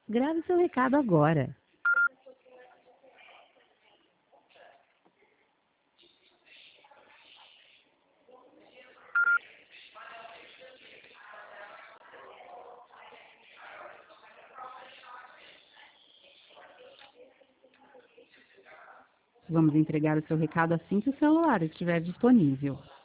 Grave seu recado agora. Vamos entregar o seu recado assim que o celular estiver disponível.